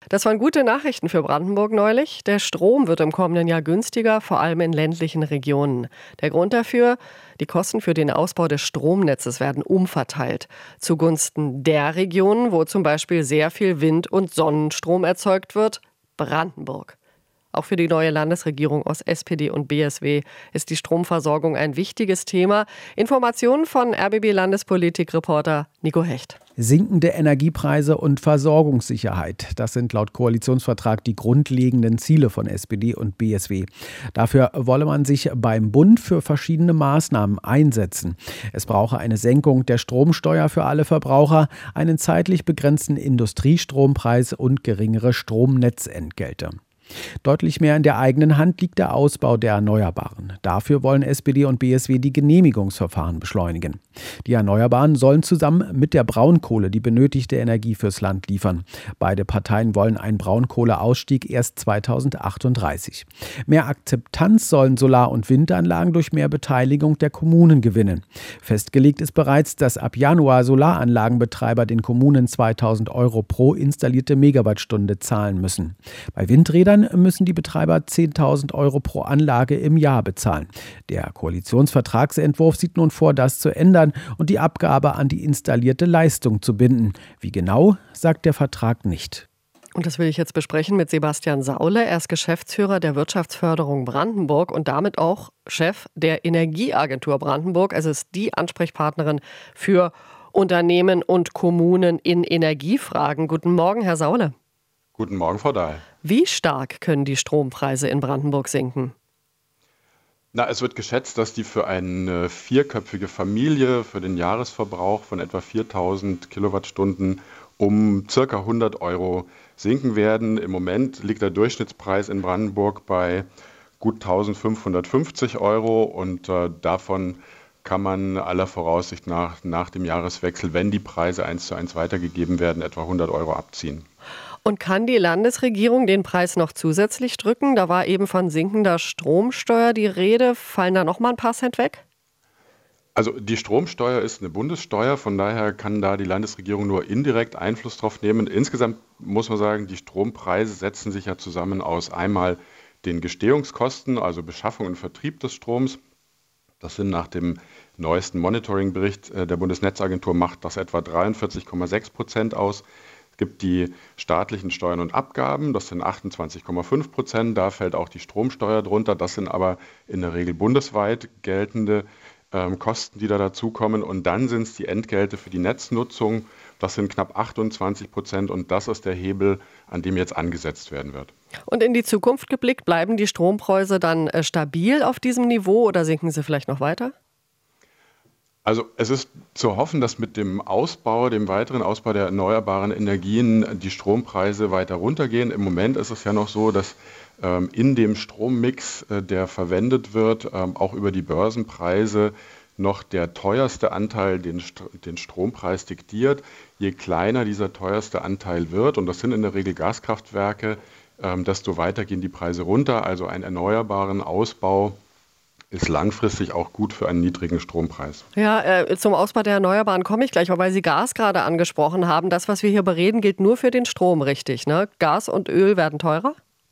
Das waren gute Nachrichten für Brandenburg neulich. Der Strom wird im kommenden Jahr günstiger, vor allem in ländlichen Regionen. Der Grund dafür: die Kosten für den Ausbau des Stromnetzes werden umverteilt. Zugunsten der Regionen, wo zum Beispiel sehr viel Wind- und Sonnenstrom erzeugt wird, Brandenburg. Auch für die neue Landesregierung aus SPD und BSW ist die Stromversorgung ein wichtiges Thema. Informationen von RBB-Landespolitik-Reporter Nico Hecht. Sinkende Energiepreise und Versorgungssicherheit. Das sind laut Koalitionsvertrag die grundlegenden Ziele von SPD und BSW. Dafür wolle man sich beim Bund für verschiedene Maßnahmen einsetzen. Es brauche eine Senkung der Stromsteuer für alle Verbraucher, einen zeitlich begrenzten Industriestrompreis und geringere Stromnetzentgelte. Deutlich mehr in der eigenen Hand liegt der Ausbau der Erneuerbaren. Dafür wollen SPD und BSW die Genehmigungsverfahren beschleunigen. Die Erneuerbaren sollen zusammen mit der Braunkohle die benötigte Energie fürs Land liefern. Beide Parteien wollen einen Braunkohleausstieg erst 2038. Mehr Akzeptanz sollen Solar- und Windanlagen durch mehr Beteiligung der Kommunen gewinnen. Festgelegt ist bereits, dass ab Januar Solaranlagenbetreiber den Kommunen 2.000 € pro installierte Megawattstunde zahlen müssen. Bei Windrädern müssen die Betreiber 10.000 € pro Anlage im Jahr bezahlen. Der Koalitionsvertragsentwurf sieht nun vor, das zu ändern und die Abgabe an die installierte Leistung zu binden. Wie genau, sagt der Vertrag nicht. Und das will ich jetzt besprechen mit Sebastian Saule. Er ist Geschäftsführer der Wirtschaftsförderung Brandenburg und damit auch Chef der Energieagentur Brandenburg. Es ist die Ansprechpartnerin für Unternehmen und Kommunen in Energiefragen. Guten Morgen, Herr Saule. Guten Morgen, Frau Dahl. Wie stark können die Strompreise in Brandenburg sinken? Es wird geschätzt, dass die für eine vierköpfige Familie für den Jahresverbrauch von etwa 4.000 Kilowattstunden um ca. 100 € sinken werden. Im Moment liegt der Durchschnittspreis in Brandenburg bei gut 1.550 € und davon kann man aller Voraussicht nach dem Jahreswechsel, wenn die Preise 1:1 weitergegeben werden, etwa 100 € abziehen. Und kann die Landesregierung den Preis noch zusätzlich drücken? Da war eben von sinkender Stromsteuer die Rede. Fallen da noch mal ein paar Cent weg? Also die Stromsteuer ist eine Bundessteuer, von daher kann da die Landesregierung nur indirekt Einfluss drauf nehmen. Insgesamt muss man sagen, die Strompreise setzen sich ja zusammen aus einmal den Gestehungskosten, also Beschaffung und Vertrieb des Stroms. Das sind nach dem neuesten Monitoring-Bericht der Bundesnetzagentur macht das etwa 43,6% aus. Es gibt die staatlichen Steuern und Abgaben, das sind 28,5%. Da fällt auch die Stromsteuer drunter. Das sind aber in der Regel bundesweit geltende Kosten, die da dazukommen. Und dann sind es die Entgelte für die Netznutzung. Das sind knapp 28% und das ist der Hebel, an dem jetzt angesetzt werden wird. Und in die Zukunft geblickt, bleiben die Strompreise dann stabil auf diesem Niveau oder sinken sie vielleicht noch weiter? Also es ist zu hoffen, dass mit dem weiteren Ausbau der erneuerbaren Energien die Strompreise weiter runtergehen. Im Moment ist es ja noch so, dass in dem Strommix, der verwendet wird, auch über die Börsenpreise noch der teuerste Anteil den Strompreis diktiert. Je kleiner dieser teuerste Anteil wird, und das sind in der Regel Gaskraftwerke, desto weiter gehen die Preise runter. Also ein erneuerbaren Ausbau ist langfristig auch gut für einen niedrigen Strompreis. Ja, zum Ausbau der Erneuerbaren komme ich gleich, aber weil Sie Gas gerade angesprochen haben, das, was wir hier bereden, gilt nur für den Strom, richtig, ne? Gas und Öl werden teurer?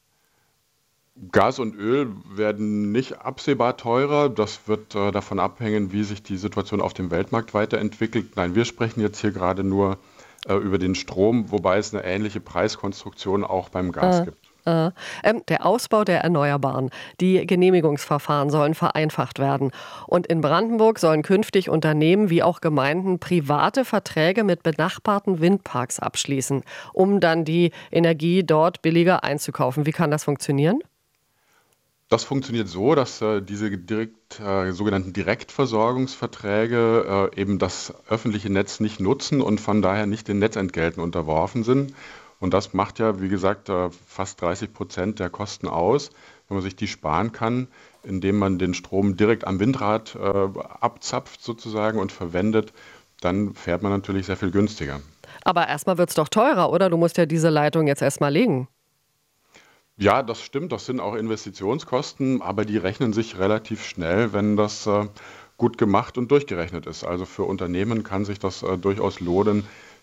Gas und Öl werden nicht absehbar teurer. Das wird davon abhängen, wie sich die Situation auf dem Weltmarkt weiterentwickelt. Nein, wir sprechen jetzt hier gerade nur über den Strom, wobei es eine ähnliche Preiskonstruktion auch beim Gas gibt. Der Ausbau der Erneuerbaren, die Genehmigungsverfahren sollen vereinfacht werden. Und in Brandenburg sollen künftig Unternehmen wie auch Gemeinden private Verträge mit benachbarten Windparks abschließen, um dann die Energie dort billiger einzukaufen. Wie kann das funktionieren? Das funktioniert so, dass diese sogenannten Direktversorgungsverträge eben das öffentliche Netz nicht nutzen und von daher nicht den Netzentgelten unterworfen sind. Und das macht ja, wie gesagt, fast 30% der Kosten aus, wenn man sich die sparen kann, indem man den Strom direkt am Windrad abzapft sozusagen und verwendet, dann fährt man natürlich sehr viel günstiger. Aber erstmal wird es doch teurer, oder? Du musst ja diese Leitung jetzt erstmal legen. Ja, das stimmt, das sind auch Investitionskosten, aber die rechnen sich relativ schnell, wenn das gut gemacht und durchgerechnet ist. Also für Unternehmen kann sich das durchaus lohnen,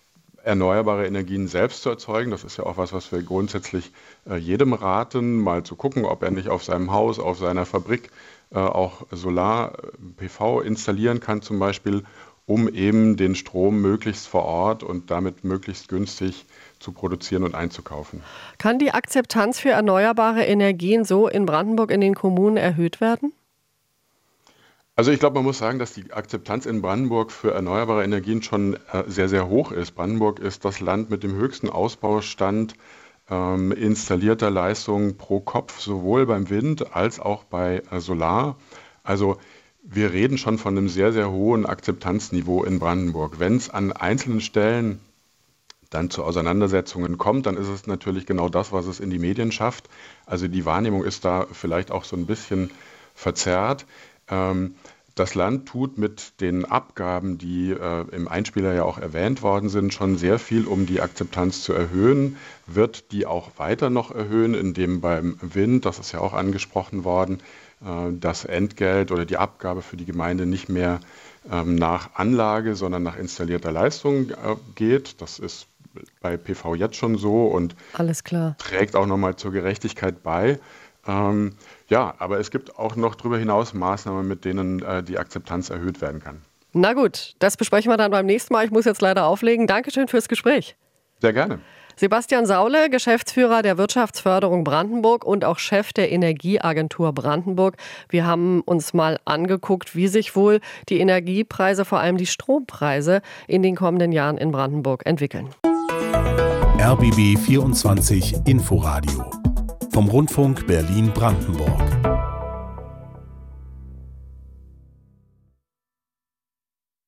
erneuerbare Energien selbst zu erzeugen. Das ist ja auch was wir grundsätzlich jedem raten, mal zu gucken, ob er nicht auf seinem Haus, auf seiner Fabrik auch Solar-PV installieren kann zum Beispiel, um eben den Strom möglichst vor Ort und damit möglichst günstig zu produzieren und einzukaufen. Kann die Akzeptanz für erneuerbare Energien so in Brandenburg in den Kommunen erhöht werden? Also ich glaube, man muss sagen, dass die Akzeptanz in Brandenburg für erneuerbare Energien schon sehr, sehr hoch ist. Brandenburg ist das Land mit dem höchsten Ausbaustand installierter Leistungen pro Kopf, sowohl beim Wind als auch bei Solar. Also wir reden schon von einem sehr, sehr hohen Akzeptanzniveau in Brandenburg. Wenn es an einzelnen Stellen dann zu Auseinandersetzungen kommt, dann ist es natürlich genau das, was es in die Medien schafft. Also die Wahrnehmung ist da vielleicht auch so ein bisschen verzerrt. Das Land tut mit den Abgaben, die im Einspieler ja auch erwähnt worden sind, schon sehr viel, um die Akzeptanz zu erhöhen, wird die auch weiter noch erhöhen, indem beim Wind, das ist ja auch angesprochen worden, das Entgelt oder die Abgabe für die Gemeinde nicht mehr nach Anlage, sondern nach installierter Leistung geht. Das ist bei PV jetzt schon so und alles klar. Trägt auch nochmal zur Gerechtigkeit bei. Ja, aber es gibt auch noch darüber hinaus Maßnahmen, mit denen die Akzeptanz erhöht werden kann. Na gut, das besprechen wir dann beim nächsten Mal. Ich muss jetzt leider auflegen. Dankeschön fürs Gespräch. Sehr gerne. Sebastian Saule, Geschäftsführer der Wirtschaftsförderung Brandenburg und auch Chef der Energieagentur Brandenburg. Wir haben uns mal angeguckt, wie sich wohl die Energiepreise, vor allem die Strompreise, in den kommenden Jahren in Brandenburg entwickeln. RBB 24 Inforadio vom Rundfunk Berlin-Brandenburg.